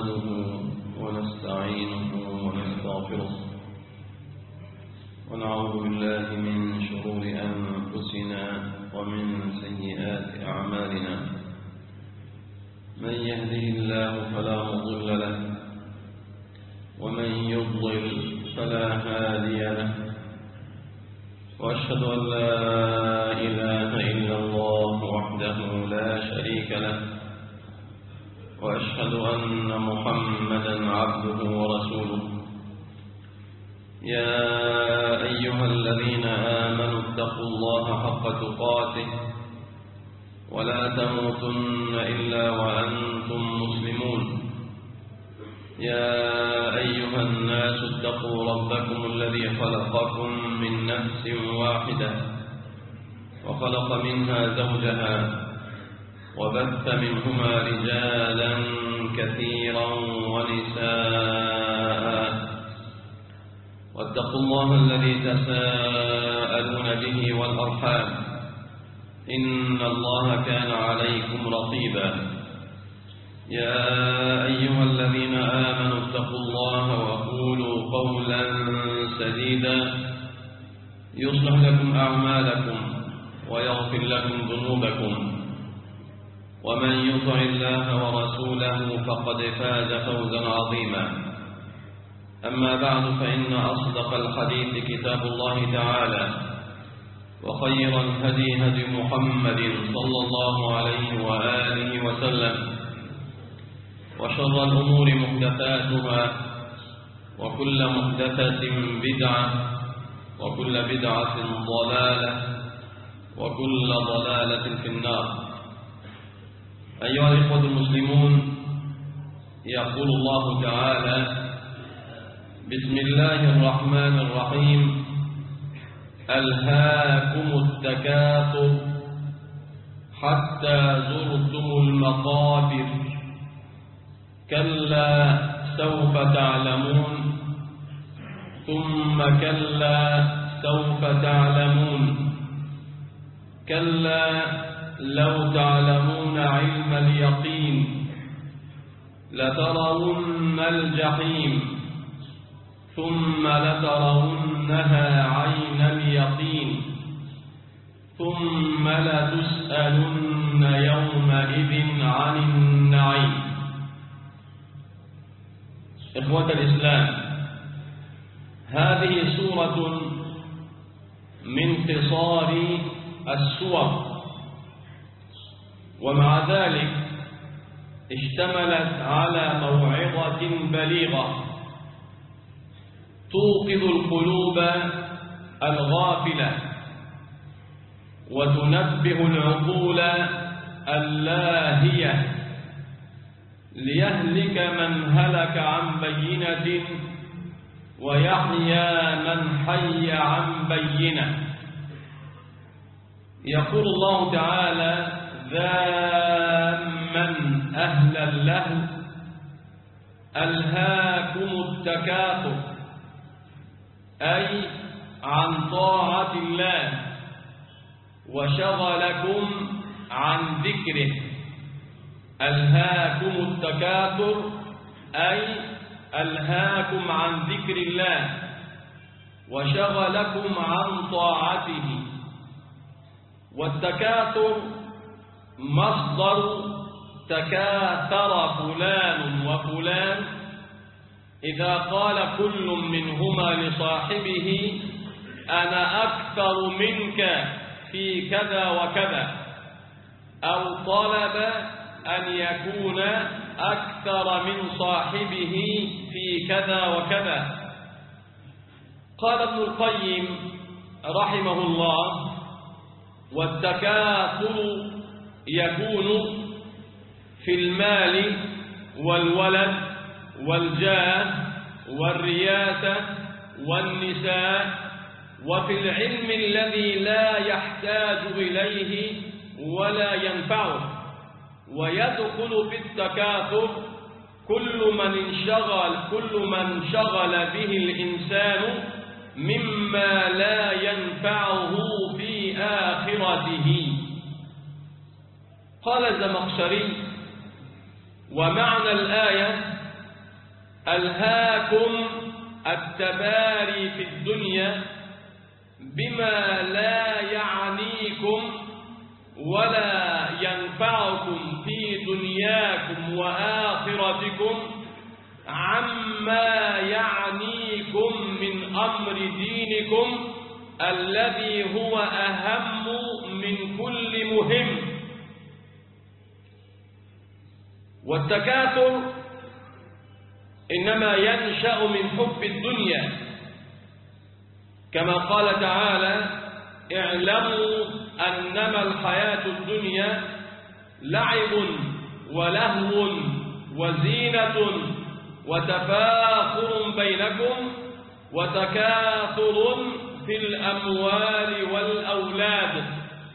نحمده ونستعينه ونستغفره ونعوذ بالله من شرور أنفسنا ومن سيئات أعمالنا. من يهده الله فلا مضل له ومن يضلل فلا هادي له، وأشهد أن لا إله إلا الله وحده لا شريك له، وأشهد أن محمدا عبده ورسوله. يا أيها الذين آمنوا اتقوا الله حق تقاته ولا تموتن إلا وأنتم مسلمون. يا أيها الناس اتقوا ربكم الذي خلقكم من نفس واحدة وخلق منها زوجها وبث منهما رجالا كثيرا ونساء، واتقوا الله الذي تساءلون به والأرحام إن الله كان عليكم رقيبا. يا أيها الذين آمنوا اتقوا الله وقولوا قولا سديدا يصلح لكم أعمالكم ويغفر لكم ذنوبكم، ومن يطع الله ورسوله فقد فاز فوزا عظيما. أما بعد، فإن أصدق الحديث كتاب الله تعالى، وخير الهدي هدي محمد صلى الله عليه وآله وسلم، وشر الأمور محدثاتها، وكل محدثة بدعة، وكل بدعة ضلالة، وكل ضلالة في النار. أيها الإخوة المسلمون، يقول الله تعالى: بسم الله الرحمن الرحيم: ألهاكم التكاثر حتى زرتم المقابر كلا سوف تعلمون ثم كلا سوف تعلمون كلا لو تعلمون علم اليقين لترون الجحيم ثم لترونها عين اليقين ثم لتسألن يومئذ عن النعيم. إخوة الإسلام، هذه سورة من قصار السور، ومع ذلك اشتملت على موعظة بليغة توقظ القلوب الغافلة وتنبه العقول اللاهية ليهلك من هلك عن بينة ويحيى من حي عن بينة. يقول الله تعالى ذاما أهل اللهو: ألهاكم التكاثر، أي عن طاعة الله وشغلكم عن ذكره. ألهاكم التكاثر أي ألهاكم عن ذكر الله وشغلكم عن طاعته. والتكاثر مصدر تكاثر فلان وفلان، إذا قال كل منهما لصاحبه أنا أكثر منك في كذا وكذا، أو طلب أن يكون أكثر من صاحبه في كذا وكذا. قال ابن القيم رحمه الله: والتكاثر يكون في المال والولد والجاه والرياسة والنساء، وفي العلم الذي لا يحتاج إليه ولا ينفعه. ويدخل في التكاثر كل من شغل به الإنسان مما لا ينفعه في آخرته. قال الزمخشري: ومعنى الآية ألهاكم التباري في الدنيا بما لا يعنيكم ولا ينفعكم في دنياكم وآخرتكم عما يعنيكم من أمر دينكم الذي هو أهم من كل مهم. والتكاثر إنما ينشأ من حب الدنيا، كما قال تعالى: اعلموا أنما الحياة الدنيا لعب ولهو وزينة وتفاخر بينكم وتكاثر في الأموال والأولاد.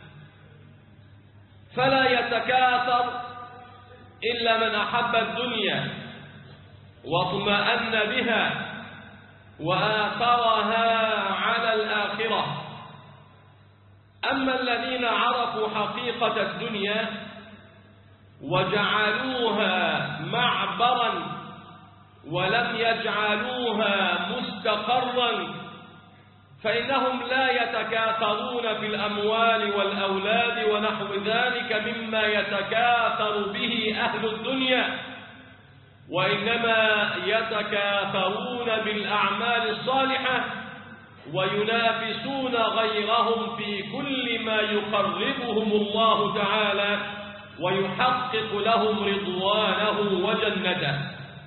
فلا يتكاثر إلا من أحب الدنيا واطمأن بها وآثرها على الآخرة. أما الذين عرفوا حقيقة الدنيا وجعلوها معبرا ولم يجعلوها مستقرا فإنهم لا يتكاثرون في الأموال والأولاد ونحو ذلك مما يتكاثر به أهل الدنيا، وإنما يتكاثرون بالأعمال الصالحة وينافسون غيرهم في كل ما يقربهم الله تعالى ويحقق لهم رضوانه وجنته.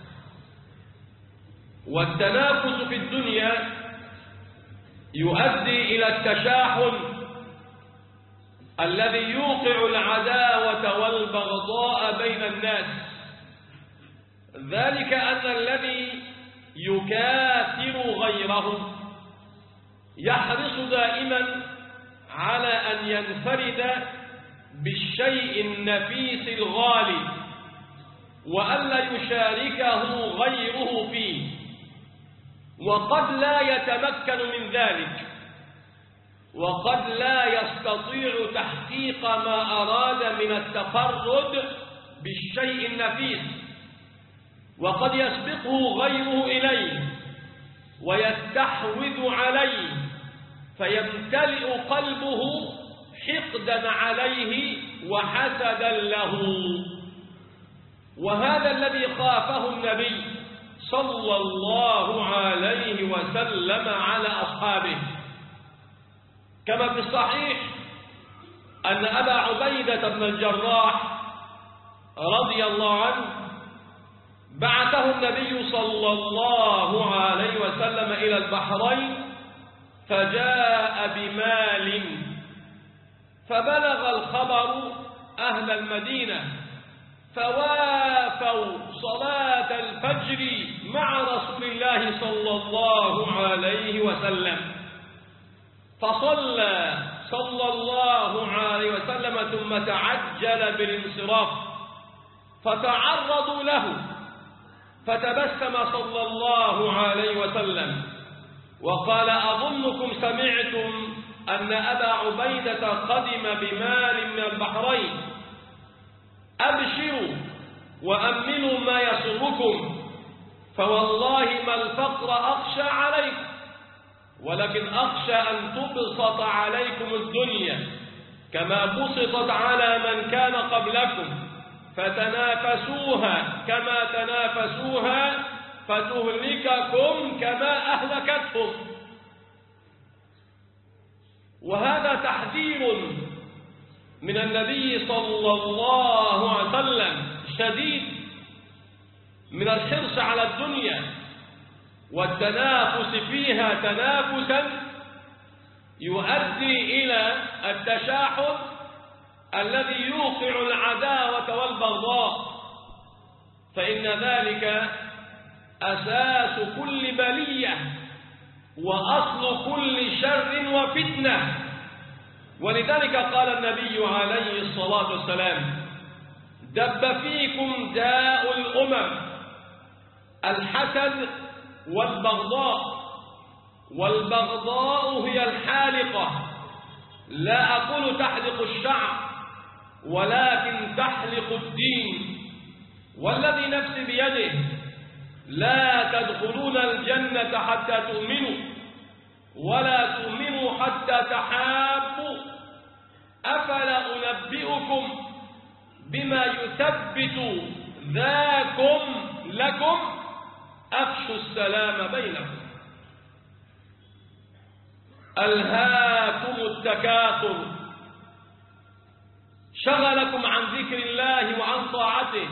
والتنافس في الدنيا يؤدي إلى التشاحن الذي يوقع العداوة والبغضاء بين الناس. ذلك أن الذي يكاثر غيره يحرص دائما على أن ينفرد بالشيء النفيس الغالي وألا يشاركه غيره فيه، وقد لا يتمكن من ذلك، وقد لا يستطيع تحقيق ما أراد من التفرد بالشيء النفيس، وقد يسبقه غيره إليه ويستحوذ عليه فيمتلئ قلبه حقدا عليه وحسدا له. وهذا الذي خافه النبي صلى الله عليه وسلم على أصحابه، كما في الصحيح أن أبا عبيدة بن الجراح رضي الله عنه بعثه النبي صلى الله عليه وسلم إلى البحرين فجاء بمال، فبلغ الخبر أهل المدينة فوافوا صلاة الفجر مع رسول الله صلى الله عليه وسلم، فصلى صلى الله عليه وسلم ثم تعجل بالانصراف، فتعرضوا له فتبسم صلى الله عليه وسلم وقال: أظنكم سمعتم أن أبا عبيدة قدم بمال من البحرين، أبشروا وأمنوا ما يسركم، فوالله ما الفقر أخشى عليكم، ولكن أخشى أن تبسط عليكم الدنيا كما بسطت على من كان قبلكم، فتنافسوها كما تنافسوها فتهلككم كما أهلكتهم. وهذا تحذير من النبي صلى الله عليه وسلم شديد من الحرص على الدنيا والتنافس فيها تنافسا يؤدي إلى التشاحن الذي يوقع العداوة والبغضاء، فإن ذلك أساس كل بلية وأصل كل شر وفتنة. ولذلك قال النبي عليه الصلاة والسلام: دب فيكم داء الأمم الحسد والبغضاء، والبغضاء هي الحالقة، لا أقول تحلق الشعر ولكن تحلق الدين، والذي نفسي بيده لا تدخلون الجنة حتى تؤمنوا ولا تؤمنوا حتى تحابوا أفلا أنبئكم بما يثبت ذاكم لكم أفشوا السلام بينكم. ألهاكم التكاثر شغلكم عن ذكر الله وعن طاعته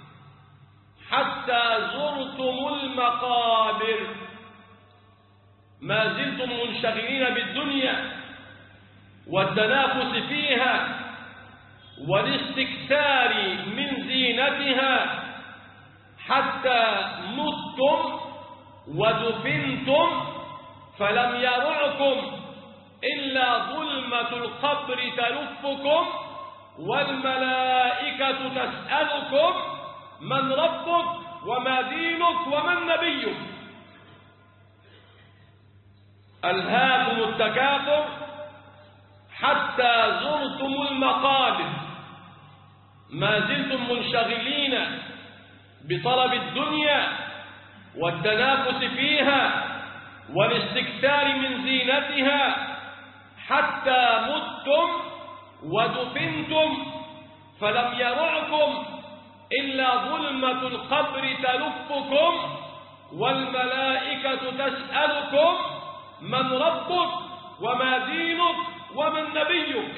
حتى زرتم المقابر. ما زلتم منشغلين بالدنيا والتنافس فيها والاستكثار من زينتها حتى متم ودفنتم فلم يرعكم إلا ظلمة القبر تلفكم والملائكة تسألكم من ربك وما دينك ومن نبيك. ألهاكم التكاثر حتى زرتم المقابر. ما زلتم منشغلين بطلب الدنيا والتنافس فيها والاستكثار من زينتها حتى متم ودفنتم فلم يرعكم إلا ظلمة القبر تلفكم والملائكة تسألكم من ربك وما دينك ومن نبيك.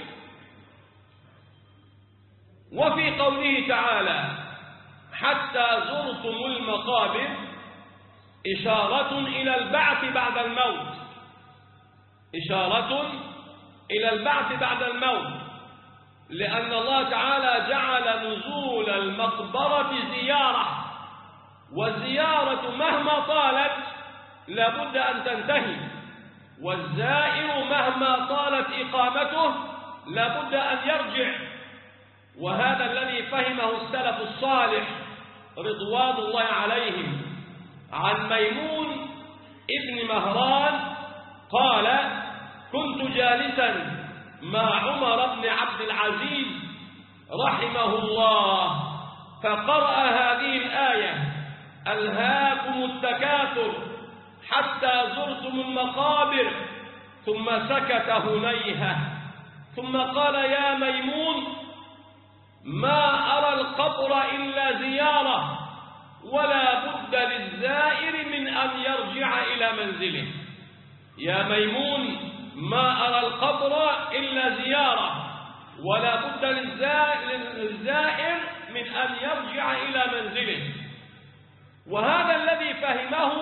وفي قوله تعالى حتى زرتم المقابر إشارة إلى البعث بعد الموت، إشارة إلى البعث بعد الموت، لأن الله تعالى جعل نزول المقبرة زيارة، والزيارة مهما طالت لابد أن تنتهي، والزائر مهما طالت إقامته لابد أن يرجع. وهذا الذي فهمه السلف الصالح رضوان الله عليهم عن ميمون ابن مهران قال كنت جالسا مع عمر بن عبد العزيز رحمه الله فقرأ هذه الآية ألهاكم التكاثر حتى زرتم المقابر ثم سكت هنيهة ثم قال يا ميمون ما أرى القبر إلا زيارة ولا بد للزائر من أن يرجع إلى منزله. يا ميمون ما أرى القبر إلا زيارة ولا بد للزائر من أن يرجع إلى منزله. وهذا الذي فهمه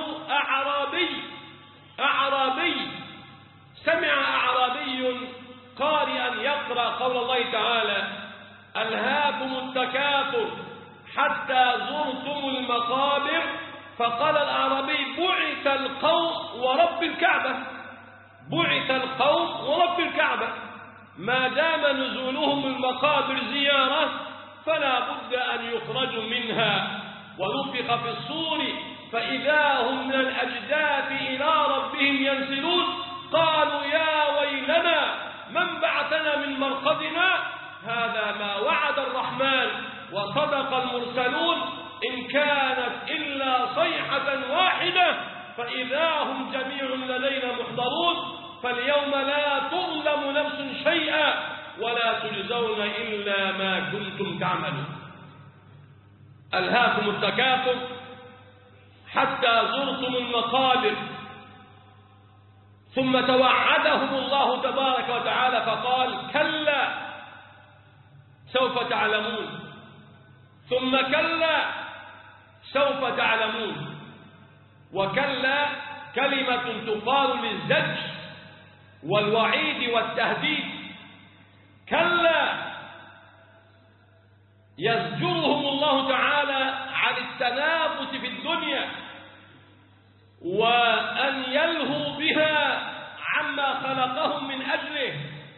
أعرابي سمع أعرابي قارئا يقرأ قول الله تعالى ألهاكم التكاثر حتى زرتم المقابر فقال الأعرابي بعث القوم ورب الكعبة، بعث القوم ورب الكعبة، ما دام نزولهم المقابر زيارة فلا بد أن يخرجوا منها. ونفخ في الصور فإذا هم من الأجداث إلى ربهم ينسلون قالوا يا ويلنا من بعثنا من مرقدنا هذا ما وعد الرحمن وصدق المرسلون إن كانت إلا صيحة واحدة فإذا هم جميع لدينا محضرون فاليوم لا تظلم نفس شيئا ولا تجزون إلا ما كنتم تعملون. ألهاكم التكاثر حتى زرتم المقابر. ثم توعدهم الله تبارك وتعالى فقال كلا سوف تعلمون ثم كلا سوف تعلمون. وكلا كلمة تقال للزج والوعيد والتهديد. كلا يزجرهم الله تعالى عن التنافس في الدنيا وأن يلهوا بها عما خلقهم من أجله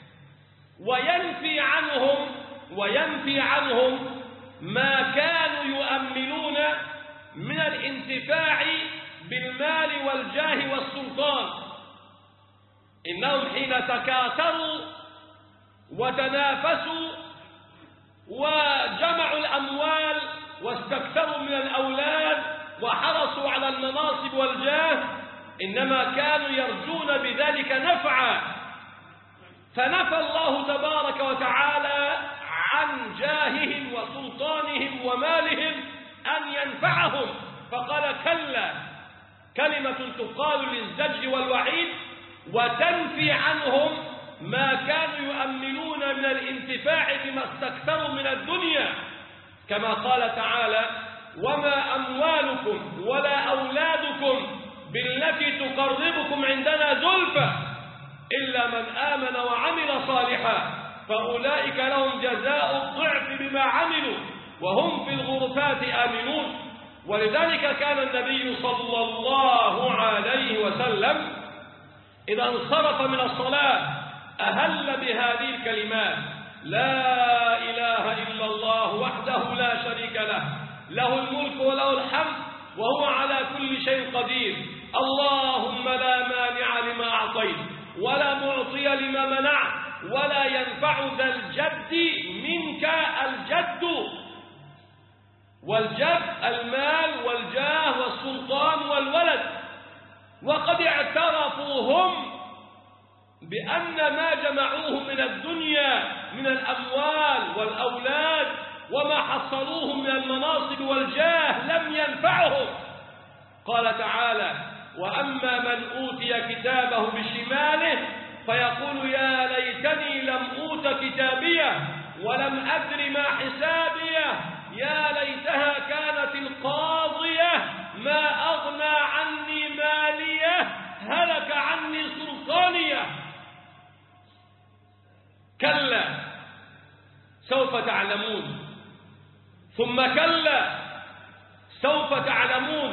وينفي عنهم ما كانوا يؤملون من الانتفاع بالمال والجاه والسلطان. إنهم حين تكاثروا وتنافسوا وجمعوا الأموال واستكثروا من الأولاد وحرصوا على المناصب والجاه إنما كانوا يرجون بذلك نفعا، فنفى الله تبارك وتعالى عن جاههم وسلطانهم ومالهم أن ينفعهم، فقال كلا، كلمة تقال للزجر والوعيد وتنفي عنهم ما كانوا يؤملون من الانتفاع بما استكثروا من الدنيا، كما قال تعالى وما أموالكم ولا أولادكم بالتي تقربكم عندنا زلفى إلا من آمن وعمل صالحا فأولئك لهم جزاء الضعف بما عملوا وهم في الغرفات آمنون. ولذلك كان النبي صلى الله عليه وسلم إذا انصرف من الصلاة أهل بهذه الكلمات لا إله إلا الله وحده لا شريك له، له الملك وله الحمد وهو على كل شيء قدير، اللهم لا مانع لما أعطيت ولا معطي لما منعت ولا ينفع ذا الجد منك الجد. والجد المال والجاه والسلطان والولد، وقد اعترفوا هم بأن ما جمعوه من الدنيا من الأموال والأولاد وما حصلوه من المناصب والجاه لم ينفعهم. قال تعالى وأما من أوتي كتابه بشماله فيقول يا ليتني لم أوت كتابيه ولم أدر ما حسابيه يا ليتها كانت القاضية ما أغنى عني ماليه هلك عني سلطانيه. كلا سوف تعلمون ثم كلا سوف تعلمون.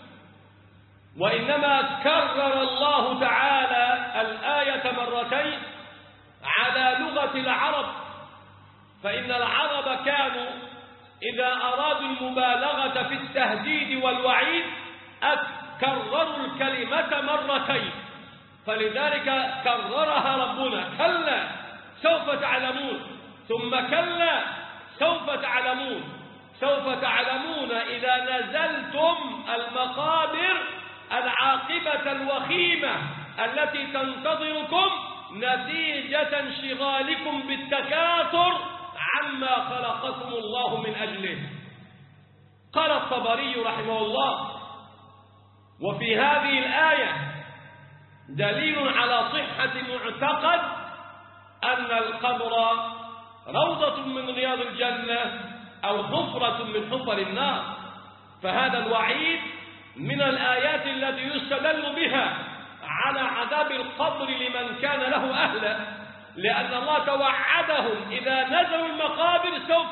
وإنما كرر الله تعالى الآية مرتين على لغة العرب، فإن العرب كانوا إذا أرادوا المبالغة في التهديد والوعيد كرروا الكلمة مرتين، فلذلك كررها ربنا كلا سوف تعلمون ثم كلا سوف تعلمون. سوف تعلمون إذا نزلتم المقابر العاقبة الوخيمة التي تنتظركم نتيجة انشغالكم بالتكاثر عما خلقكم الله من أجله. قال الطبري رحمه الله وفي هذه الآية دليل على صحة معتقد أن القبر روضة من رياض الجنة أو حفرة من حفر النار، فهذا الوعيد من الآيات التي يستدل بها على عذاب القبر لمن كان له أهلا، لأن الله توعدهم إذا نزلوا المقابر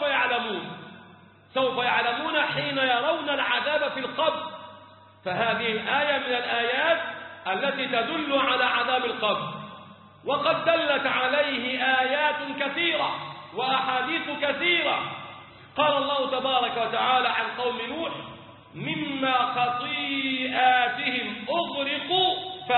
سوف يعلمون حين يرون العذاب في القبر. فهذه الآية من الآيات التي تدل على عذاب القبر، وقد دلت عليه آيات كثيرة وأحاديث كثيرة. قال الله تبارك وتعالى عن قوم نوح مما خطيئاتهم أغرقوا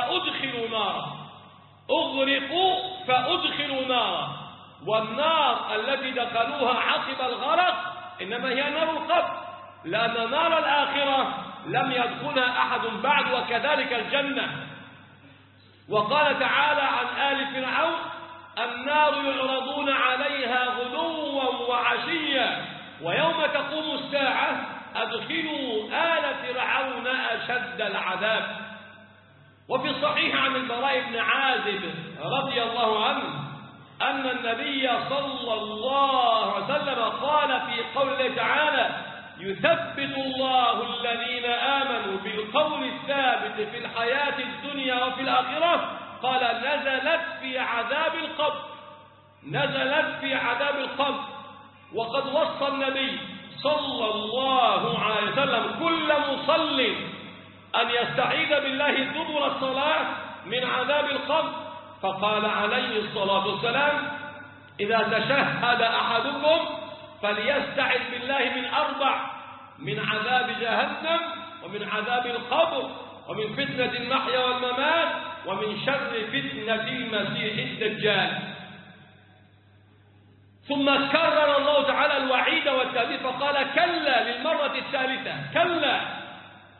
فأدخلوا نارا، والنار التي دخلوها عقب الغرق إنما هي نار القبر، لأن نار الآخرة لم يدخلها أحد بعد، وكذلك الجنة. وقال تعالى عن آل فرعون النار يعرضون عليها غدوا وعشيا ويوم تقوم الساعة أدخلوا آل فرعون أشد العذاب. وفي الصحيح عن البراء بن عازب رضي الله عنه أن النبي صلى الله عليه وسلم قال في قوله تعالى يثبت الله الذين آمنوا بالقول الثابت في الحياة الدنيا وفي الآخرة، قال نزلت في عذاب القبر. وقد وصى النبي صلى الله عليه وسلم كل مصل أن يستعيذ بالله دبر الصلاة من عذاب القبر، فقال عليه الصلاة والسلام إذا تشهد أحدكم فليستعذ بالله من 4: من عذاب جهنم ومن عذاب القبر ومن فتنة المحيا والممات ومن شر فتنة المسيح الدجال. ثم كرر الله تعالى الوعيد والتهديد فقال كلا للمرة الثالثة كلا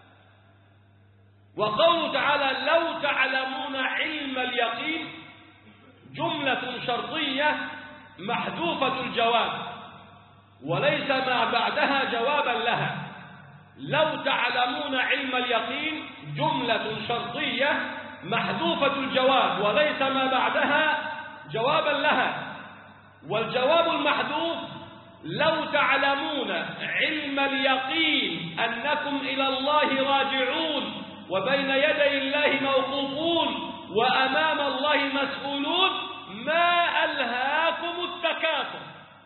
وقوله تعالى لو تعلمون علم اليقين جملة شرطية محذوفة الجواب وليس ما بعدها جوابا لها. لو تعلمون علم اليقين جملة شرطية محذوفة الجواب وليس ما بعدها جوابا لها. والجواب المحذوف لو تعلمون علم اليقين أنكم إلى الله راجعون وبين يدي الله موقوفون وأمام الله مسؤولون ما ألهاكم التكاثر.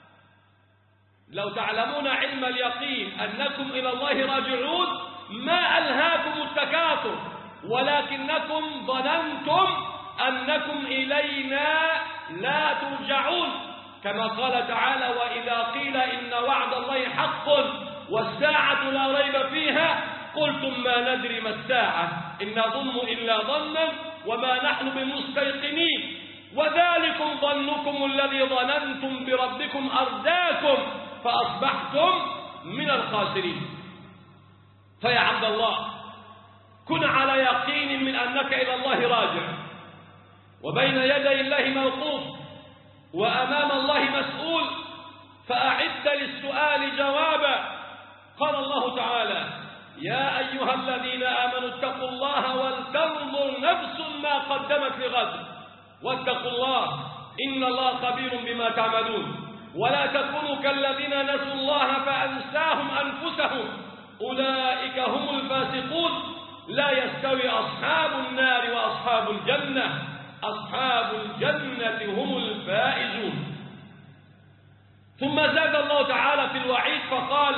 لو تعلمون علم اليقين أنكم إلى الله راجعون ما ألهاكم التكاثر ولكنكم ظننتم أنكم إلينا لا ترجعون، كما قال تعالى وإذا قيل إن وعد الله حق والساعة لا ريب فيها قلتم ما ندري ما الساعة إن نظن إلا ظنا وما نحن بمستيقنين وذلكم ظنكم الذي ظننتم بربكم أرداكم فأصبحتم من الخاسرين. فيا عبد الله كن على يقين من أنك إلى الله راجع وبين يدي الله موقوف وأمام الله مسؤول، فأعد للسؤال جوابا. قال الله تعالى يا أيها الذين آمنوا اتقوا الله ولتنظر نفس ما قدمت لغد واتقوا الله إن الله خبير بما تعملون ولا تكونوا كالذين نسوا الله فأنساهم أنفسهم أولئك هم الفاسقون لا يستوي أصحاب النار وأصحاب الجنة أصحاب الجنة هم الفائزون. ثم زاد الله تعالى في الوعيد فقال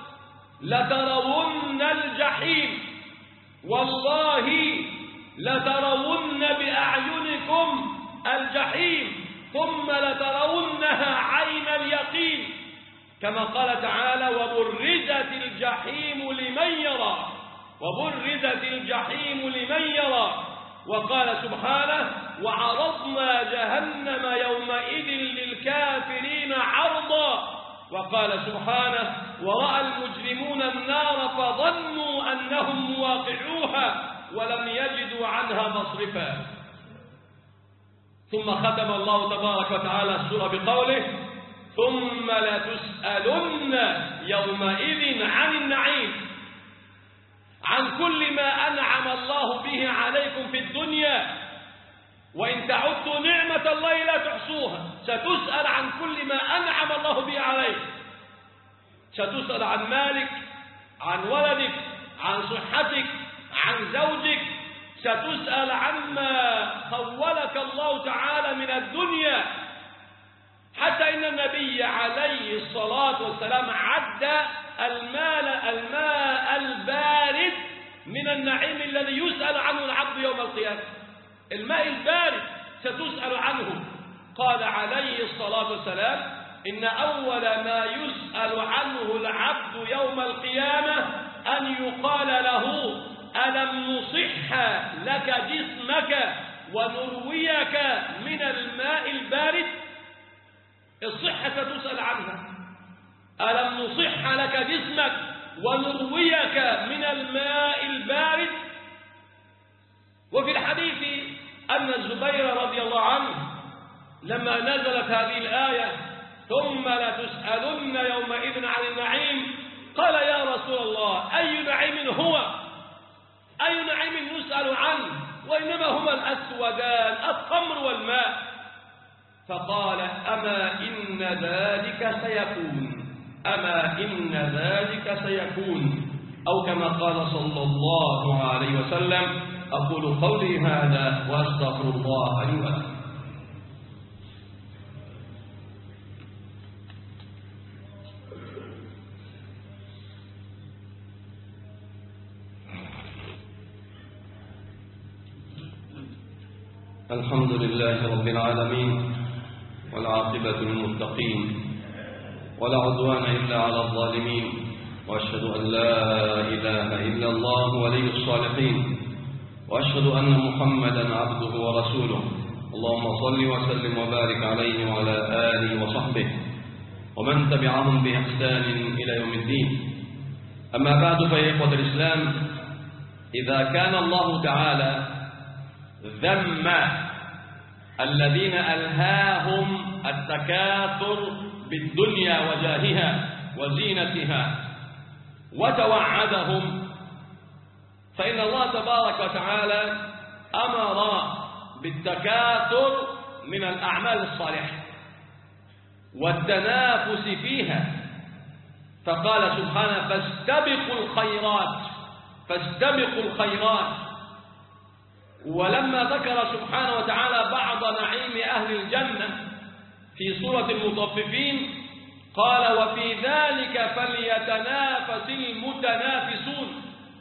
لترون الجحيم والله لترون بأعينكم الجحيم ثم لترونها عين اليقين، كما قال تعالى وبرزت الجحيم لمن يرى وبرزت الجحيم لمن يرى. وقال سبحانه وعرضنا جهنم يومئذ للكافرين عرضا. وقال سبحانه ورأى المجرمون النار فظنوا أنهم مواقعوها ولم يجدوا عنها مصرفا. ثم ختم الله تبارك وتعالى السورة بقوله ثم لتسألن يومئذ عن النعيم، عن كل ما أنعم الله به عليكم في الدنيا وإن تعدوا نعمة الله لا تحصوها. ستسأل عن كل ما أنعم الله به عليك، ستسأل عن مالك عن ولدك عن صحتك عن زوجك، ستسأل عما خولك الله تعالى من الدنيا. حتى إن النبي عليه الصلاة والسلام عد الماء البارد من النعيم الذي يسأل عنه العبد يوم القيامة. الماء البارد ستسأل عنه. قال عليه الصلاة والسلام إن أول ما يسأل عنه العبد يوم القيامة أن يقال له ألم نصح لك جسمك ونرويك من الماء البارد؟ الصحة ستسأل عنها. ألم نصح لك جسمك ونرويك من الماء البارد؟ وفي الحديث أن الزبير رضي الله عنه لما نزلت هذه الآية ثم لتسألن يومئذ عن النعيم قال يا رسول الله أي نعيم هو؟ أي نعيم نسأل عنه وإنما هما الأسودان الخمر والماء. فقال أما إن ذلك سيكون أما إن ذلك سيكون أو كما قال صلى الله عليه وسلم. أقول قولي هذا وأستغفر الله لي ولكم. الحمد لله رب العالمين والعاقبة للمتقين ولا عدوان إلا على الظالمين وأشهد أن لا إله إلا الله ولي الصالحين وأشهد أن محمدا عبده ورسوله. اللهم صل وسلم وبارك عليه وعلى آله وصحبه ومن تبعهم بإحسان إلى يوم الدين. أما بعد فيا إخوة الإسلام إذا كان الله تعالى ذم الذين ألهاهم التكاثر بالدنيا وجاهها وزينتها وتوعدهم، فإن الله تبارك وتعالى أمر بالتكاثر من الأعمال الصالحة والتنافس فيها، فقال سبحانه فاستبقوا الخيرات. ولما ذكر سبحانه وتعالى بعض نعيم أهل الجنة في سورة المطففين قال وفي ذلك فليتنافس المتنافسون.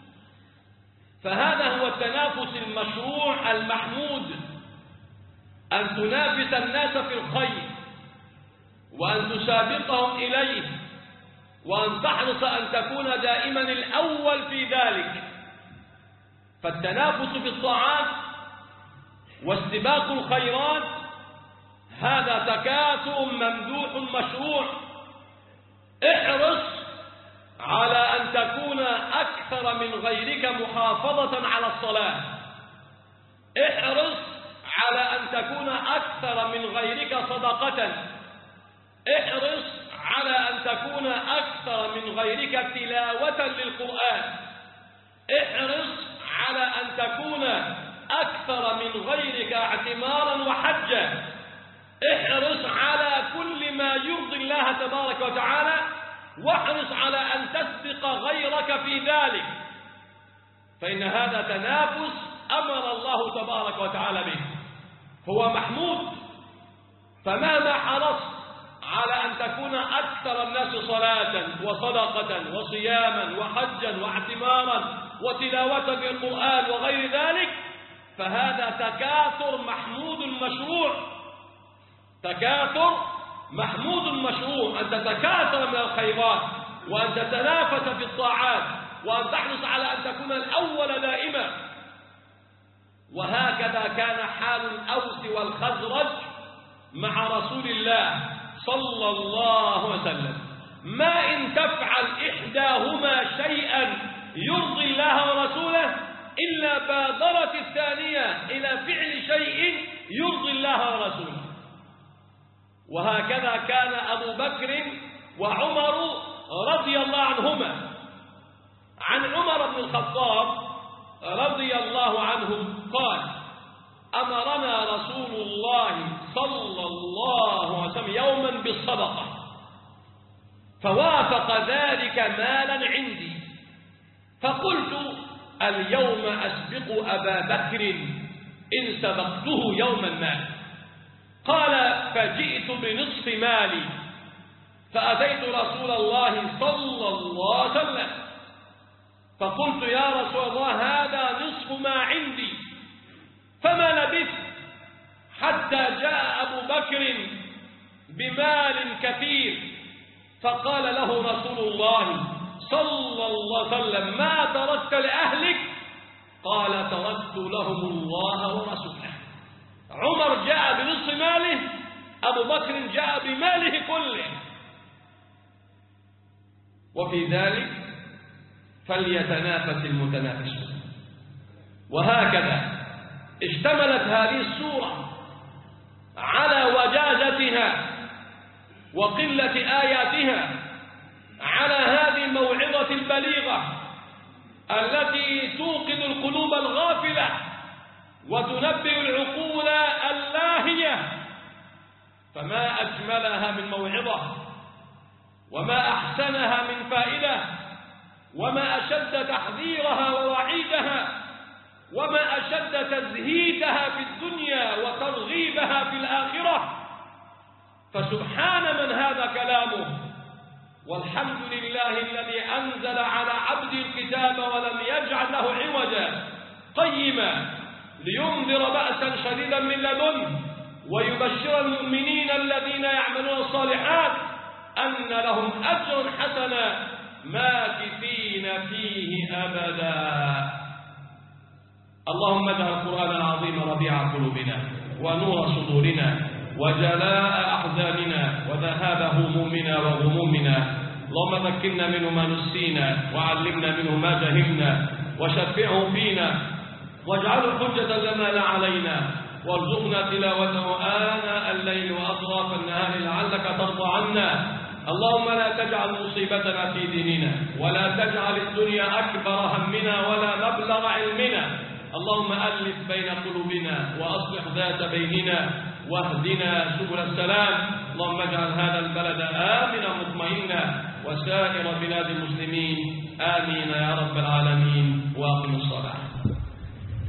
فهذا هو التنافس المشروع المحمود، أن تنافس الناس في الخير وأن تسابقهم إليه وأن تحرص أن تكون دائما الأول في ذلك. فالتنافس في الطاعات واستباق الخيرات هذا تكاثر ممدوح مشروع. احرص على أن تكون أكثر من غيرك محافظة على الصلاة، احرص على أن تكون أكثر من غيرك صدقة، احرص على أن تكون أكثر من غيرك تلاوة للقرآن، احرص على أن تكون أكثر من غيرك اعتمارا وحجا، احرص على كل ما يرضي الله تبارك وتعالى، واحرص على أن تسبق غيرك في ذلك، فإن هذا تنافس أمر الله تبارك وتعالى به، هو محمود. فمهما حرصت على أن تكون أكثر الناس صلاة وصدقة وصياما وحجا واعتمارا وتلاوة للقرآن وغير ذلك، فهذا تكاثر محمود مشروع، تكاثر محمود مشروع، أن تتكاثر من الخيرات وأن تتنافس في الطاعات وأن تحرص على أن تكون الأول دائما. وهكذا كان حال الأوس والخزرج مع رسول الله صلى الله عليه وسلم، ما إن تفعل إحداهما شيئا يرضي الله ورسوله إلا بادرت الثانية إلى فعل شيء يرضي الله ورسوله. وهكذا كان أبو بكر وعمر رضي الله عنهما. عن عمر بن الخطاب رضي الله عنه قال أمرنا رسول الله صلى الله عليه وسلم يوما بالصدقة فوافق ذلك مالا عندي، فقلت اليوم أسبق أبا بكر إن سبقته يوما ما. قال فجئت بنصف مالي فأتيت رسول الله صلى الله عليه وسلم فقلت يا رسول الله هذا نصف ما عندي. فما لبثت حتى جاء أبو بكر بمال كثير فقال له رسول الله صلى الله عليه وسلم ما تركت لأهلك؟ قال تركت لهم الله ورسوله. عمر جاء بنصف ماله، أبو بكر جاء بماله كله. وفي ذلك فليتنافس المتنافسون. وهكذا اشتملت هذه السورة على وجازتها وقلة آياتها على هذه الموعظة البليغة التي توقظ القلوب الغافلة وتنبه العقول اللاهية. فما أجملها من موعظة وما أحسنها من فائدة وما أشد تحذيرها ووعيدها وما أشد تزهيدها في الدنيا وترغيبها في الآخرة. فسبحان من هذا كلامه، والحمد لله الذي أنزل على عبده الكتاب ولم يجعل له عوجا قيما لينذر بأسا شديدا من لدنه ويبشر المؤمنين الذين يعملون الصالحات أن لهم أجرا حسنا ماكثين فيه أبدا. اللهم اجعل القرآن العظيم ربيع قلوبنا ونور صدورنا وجلاء أحزاننا وذهاب همومنا وغمومنا. اللهم ذكرنا منه ما نسينا وعلمنا منه ما جهلنا وشفعه فينا واجعله حجة لنا لا علينا، وارزقنا تلاوته آناء الليل وأطراف النهار لعلك ترضى عنا. اللهم لا تجعل مصيبتنا في ديننا، ولا تجعل الدنيا أكبر همنا ولا مبلغ علمنا. اللهم ألف بين قلوبنا وأصلح ذات بيننا واهدنا سبل السلام. اللهم اجعل هذا البلد آمنا مطمئنا وسائر بلاد المسلمين، آمين يا رب العالمين. وأقم الصلاة.